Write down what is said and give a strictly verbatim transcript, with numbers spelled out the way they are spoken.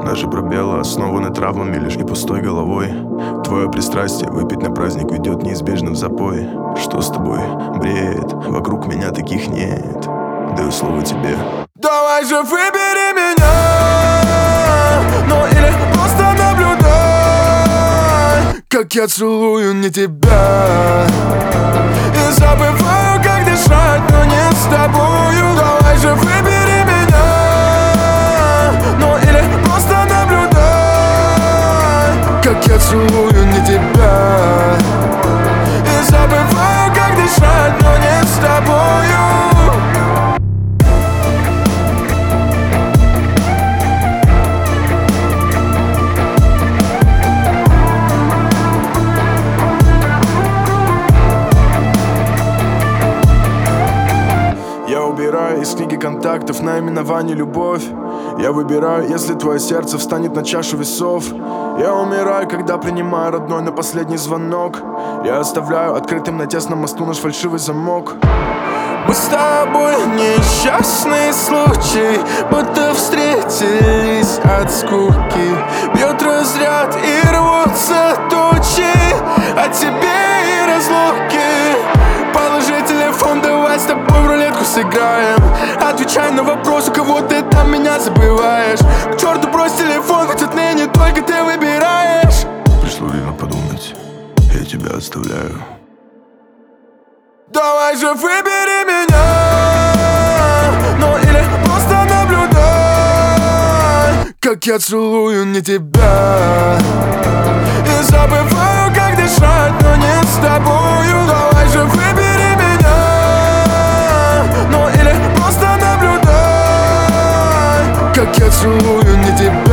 Наши пробелы основаны травмами лишь и пустой головой. Твое пристрастие выпить на праздник ведет неизбежно в запой. Что с тобой? Бред, вокруг меня таких нет. Даю слово тебе. Давай же выбери меня, ну или просто наблюдай, как я целую не тебя и забываю, как дышать, но не с тобою. Давай же выбери меня, ну или просто наблюдай, как я целую не тебя и забываю, как дышать, но не с тобою. Я убираю из книги контактов наименование любовь. Я выбираю, если твое сердце встанет на чашу весов. Я умираю, когда принимаю родной на последний звонок. Я оставляю открытым на тесном мосту наш фальшивый замок. Мы с тобой несчастный случай, будто встретились от скуки. Бьет разряд и рвутся тучи, а тебе и разлуки. Положи телефон, давай с тобой в рулетку сыграем. Отвечай на вопрос, у кого ты там меня забываешь. К черту брось телефон, ведь отныне только ты выбираешь. Пришло время подумать, я тебя оставляю. Давай же выбери меня, ну или просто наблюдай, как я целую не тебя и забываю, как дышать, но не с тобою. Давай же выбери меня, ну или просто наблюдай, как я целую не тебя